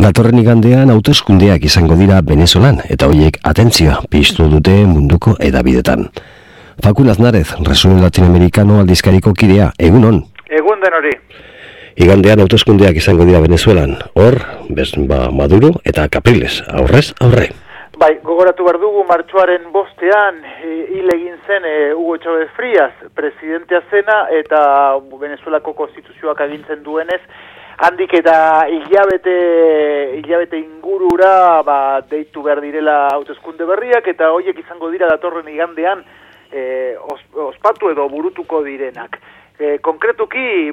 Datorren igandean hauteskundeak izango dira Venezuelan, eta horiek atentzioa piztu dute munduko edabidetan. Fakun Aznarez, Resumen Latinoamericano aldizkariko kidea, egunon? Egun den hori. Igandean hauteskundeak izango dira Venezuelan, hor, Maduro eta Capriles, aurrez aurre. Bai, gogoratu behar dugu martxoaren 5ean hil egin zen Hugo Chávez Frías, presidentea zena, eta Venezuelako konstituzioak agintzen duenez, handik eta hilabete ingurura deitu behar direla hauteskunde berriak, eta horiek izango dira datorren igandean ospatu edo burutuko direnak. Konkretuki,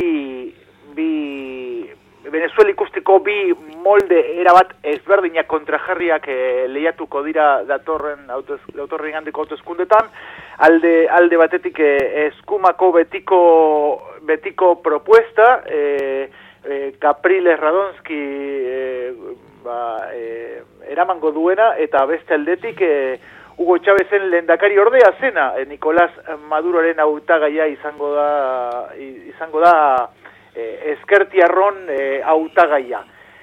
Venezuela ikusteko bi molde erabat ezberdinak kontrajarriak lehiatuko dira datorren igandeko hauteskundetan. Alde batetik eskumako betiko propuesta, Capriles Radonsky eramango duena, eta beste aldetik Hugo Chávezen lehendakari ordea zena, Nicolás Maduroren hautagaia izango da ezkertiarron hautagaia.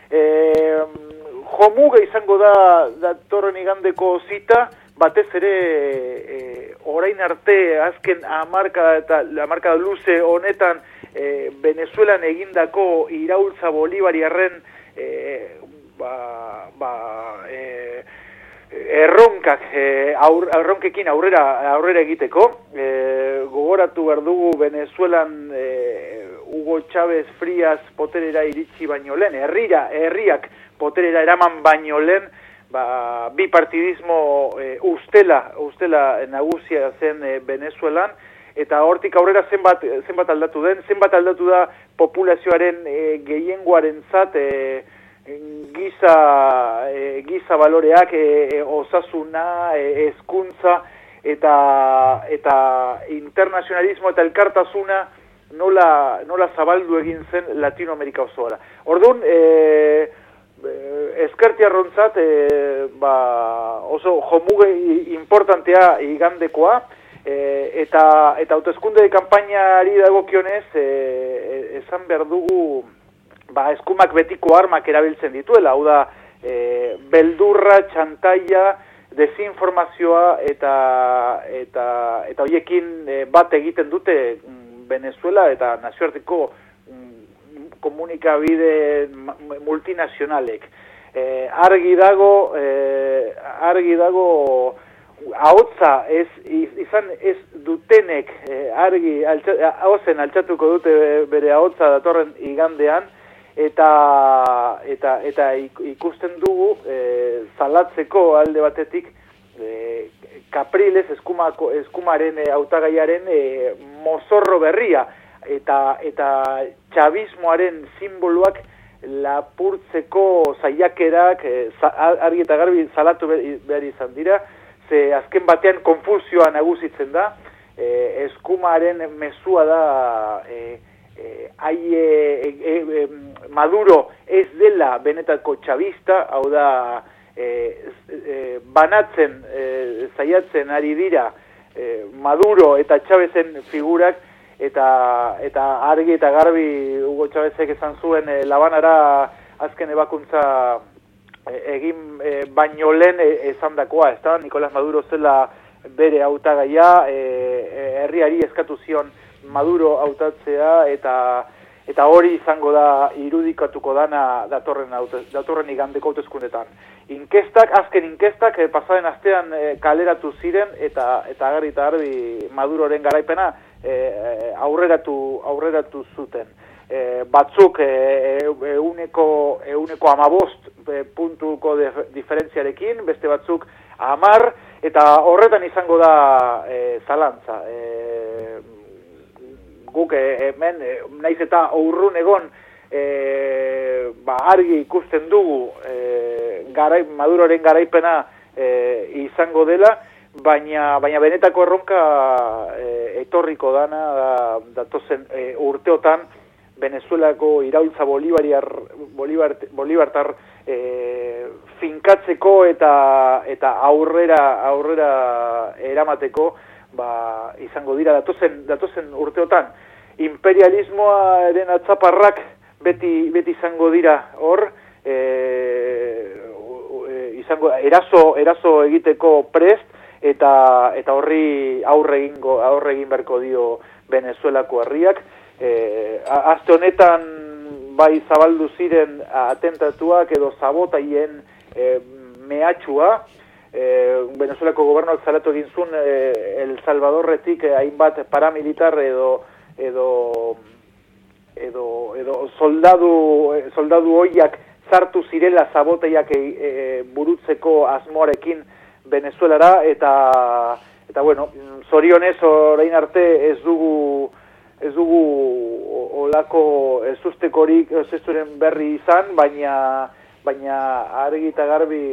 Jomuga izango da datorren igandeko zita, batez ere orain arte azken hamarkada luze honetan Venezuelan egindako iraultza bolivariarren erronkekin aurrera egiteko. Gogoratu behar dugu Venezuelan Hugo Chávez Frías poterera iritsi baino lehen, herriak poterera eraman baino lehen, bipartidismo ustela nagusia zen Venezuelan, eta hortik aurrera zenbat aldatu da populazioaren gehiengoarentzat giza baloreak, osasuna, hezkuntza eta internazionalismo eta elkartasuna nola zabaldu egin zen Latinoamerika osoara. Orduan, ezkertiarrontzat oso jomuge importantea igandekoa, eta hauteskunde kanpainari dagokionez esan behar dugu eskumak betiko armak erabiltzen dituela, hau da beldurra, txantaia, desinformazioa eta horiekin bat egiten dute Venezuela eta nazioarteko komunikabide multinazionalek. Argi dago ahotsa ez dutenek ahozen altxatuko dute bere ahotsa datorren igandean, eta ikusten dugu zalatzeko alde batetik Capriles eskumaren hautagaiaren mozorro berria eta txabismoaren simboloak lapurtzeko saiakerak argi eta garbi salatu behar izan dira, ze azken batean konfusioa nagusitzen da. Eskumaren mezua da Maduro ez dela benetako txabista, hau da banatzen saiatzen ari dira Maduro eta Chávezen figurak, eta argi eta garbi Hugo Chávezek esan zuen Labanara azken ebakuntza egin baino lehen esandakoa, ezta? Nicolás Maduro zela bere hautagaia, herriari eskatu zion Maduro hautatzea, eta hori izango da irudikatuko dana datorren igandeko hauteskundetan. Azken inkestak pasaden astean kaleratu ziren, eta garbi Maduroren garaipena aurreratu zuten. Batzuk euneko 15 puntuko diferentziarekin, beste batzuk 10, eta horretan izango da zalantza. Guk hemen, naiz eta urrun egon, argi ikusten dugu Maduroren garaipena izango dela, baina benetako erronka etorriko dana datozen urteotan Venezuelako iraultza bolibartar finkatzeko eta aurrera eramateko izango dira datozen urteotan. Imperialismoaren atzaparrak beti izango dira hor, eraso egiteko prest, eta horri aurre egin beharko dio Venezuelako herriak. Aste honetan bai zabaldu ziren atentatuak edo sabotaien mehatxua, Venezuelako gobernuak salatu egin zuen El Salvadorretik hainbat paramilitar edo soldadu hoiak sartu zirela sabotaiak burutzeko asmoarekin Venezuelara, eta bueno, zorionez orain arte ez dugu olako ezustekoren berri izan, baina argi eta garbi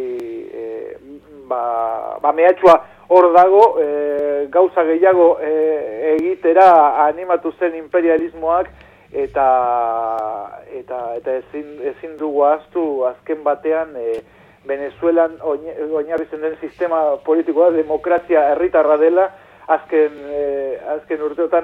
mehatxua hor dago, gauza gehiago egitera animatu zen imperialismoak, eta ezin dugu ahaztu azken batean Venezuelan oinarritzen den sistema politikoa demokrazia herritarra dela. Azken urteotan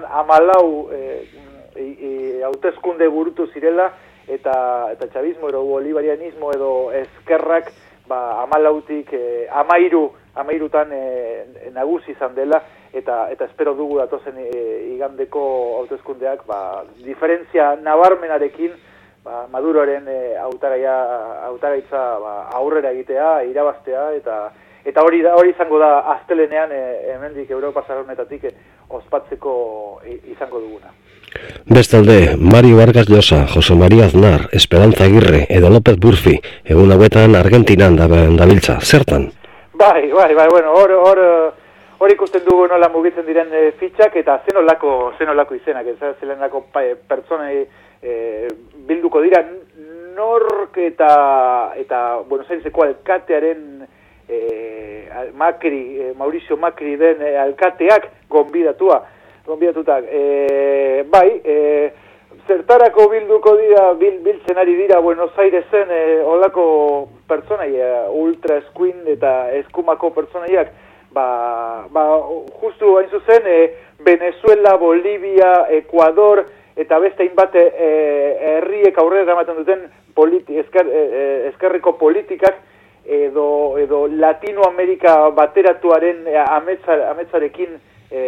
14 hauteskunde burutu zirela, eta chavismo edo bolivarianismo edo ezkerrak 14tik 13tan nagusi izan dela, eta espero dugu datozen igandeko hauteskundeak diferentzia nabarmenarekin Maduroren hautagaitza aurrera egitea, irabaztea, eta hori izango da astelenean hemendik Europa Zarronetatik ospatzeko izango duguna. Bestalde, Mario Vargas Llosa, Jose María Aznar, Esperanza Aguirre edo López Burfi egun hauetan Argentinan dabiltza. Zertan? Bai, bueno, hor ikusten dugu nola mugitzen diren fitxak, eta zenolako izenak, zelenako pertsonei bilduko dira. Nork eta Buenos Aireseko alkatearen Mauricio Macri den alkateak gonbidatutak. Zertarako bilduko dira, biltzen ari dira Buenos Airesen olako pertsonai, ultra eskuin eta eskumako pertsonaiak, justu hain zuzen, Venezuela, Bolivia, Ecuador, eta beste hainbat herriek aurrera eramaten duten eskerreko politikak, edo Latinoamerika bateratuaren ametsarekin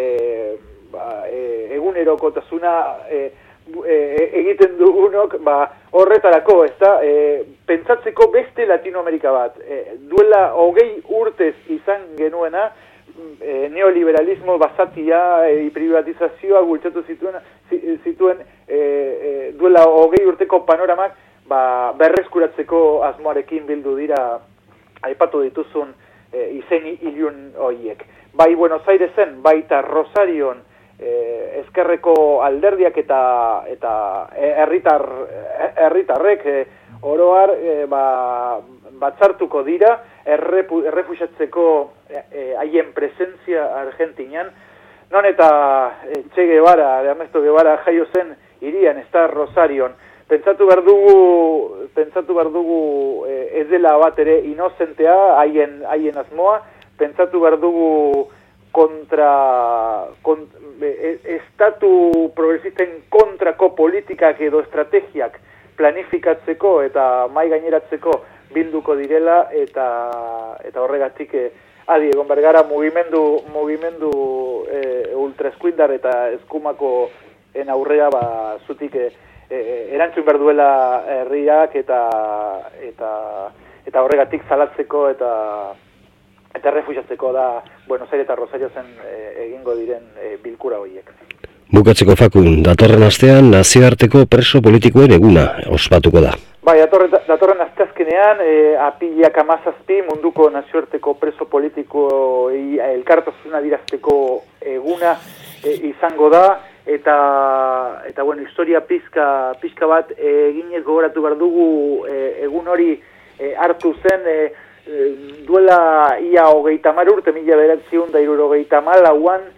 egunerokotasuna egiten dugunok, horretarako, pentsatzeko beste Latinoamerika bat. Duela 20 urtez izan genuena, neoliberalismo basatia, privatizazioa bultzatu zituen duela 20 urteko panoramak berreskuratzeko asmoarekin bildu dira aipatu dituzun izen ilun horiek. Bai Buenos Airesen, baita Rosarion, ezkerreko alderdiak eta herritarrek oroar batzartuko dira errefuxiatzeko haien presentzia Argentinan, non eta Ernesto Guevara jaio zen irian, ez da Rosarion. Pentsatu behar dugu ez dela bat ere inozentea haien asmoa, pentsatu behar dugu estatu progresisten kontrako politikak edo estrategiak planifikatzeko eta mai gaineratzeko bilduko direla, eta horregatik adi egon bergara mugimendu ultraeskuindar eta eskumako aurrea zutik erantzun behar duela herriak eta horregatik salatzeko eta errefuxiatzeko da Buenos Aires eta Rosario zen egingo diren bilkura horiek. Bukatzeko Fakun, datorren astean nazioarteko preso politikoen eguna ospatuko da. Bai, datorren asteazkenean apirilak 17 munduko nazioarteko preso politiko elkartasuna adierazteko eguna izango da, eta bueno, historia pizka bat eginez gogoratu behar dugu egun hori hartu zen duela ia 30 urte, 1974an,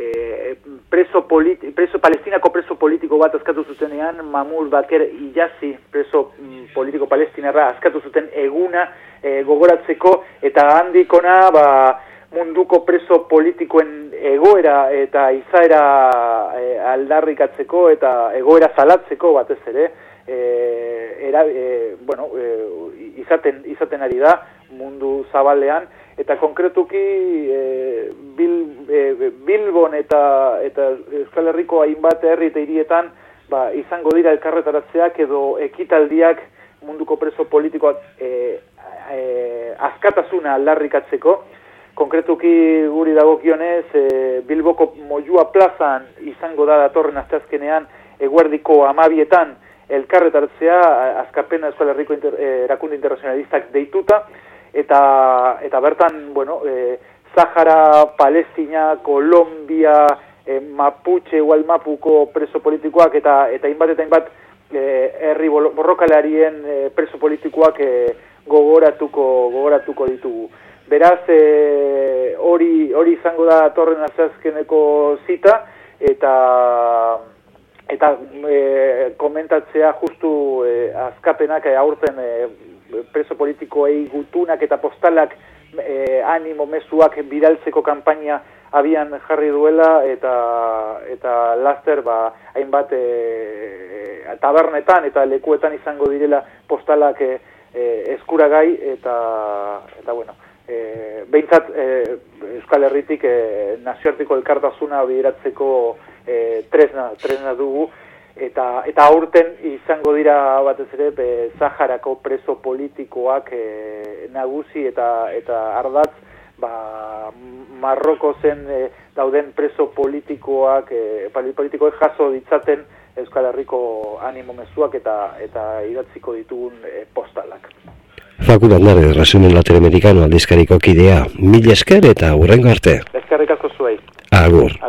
Palestinako preso politiko bat askatu zutenean, Mahmoud Baker Illazi preso politiko palestinarra askatu zuten eguna gogoratzeko, eta handikona munduko preso politikoen egoera eta izaera aldarrikatzeko eta egoera salatzeko batez ere, izaten ari da mundu zabalean, eta konkretuki Bilbon eta Euskal Herriko hainbat herri eta hirietan izango dira elkarretaratzeak edo ekitaldiak munduko preso politikoak askatasuna aldarrikatzeko. Konkretuki guri dagokionez, Bilboko Moyua plazan izango da datorren asteazkenean eguerdiko 12etan elkarretaratzea Askapena Euskal Herriko erakunde internazionalistak deituta, eta bertan, Sahara, Palestina, Kolombia, Mapuche, Mapuko preso politikoak eta hainbat herri borrokalarien preso politikoak gogoratuko ditugu. Beraz, hori izango da datorren asteazkeneko zita, eta komentatzea justu Askapenak aurten preso politikoei gutunak eta postalak animo mezuak bidaltzeko kanpaina abian jarri duela, eta laster hainbat tabernetan eta lekuetan izango direla postalak eskuragai, eta behintzat Euskal Herritik nazioarteko elkartasuna bideratzeko tresna dugu, eta aurten izango dira batez ere Saharako preso politikoak nagusi eta ardatz Marrokozen dauden preso politikoek jaso ditzaten Euskal Herriko animo mezuak eta idatziko ditugun postalak. Facundo Aznarez, Resumen Latinoamericano aldizkariko kidea, mila esker eta hurrengo arte. Eskerrik asko zuei. Agur.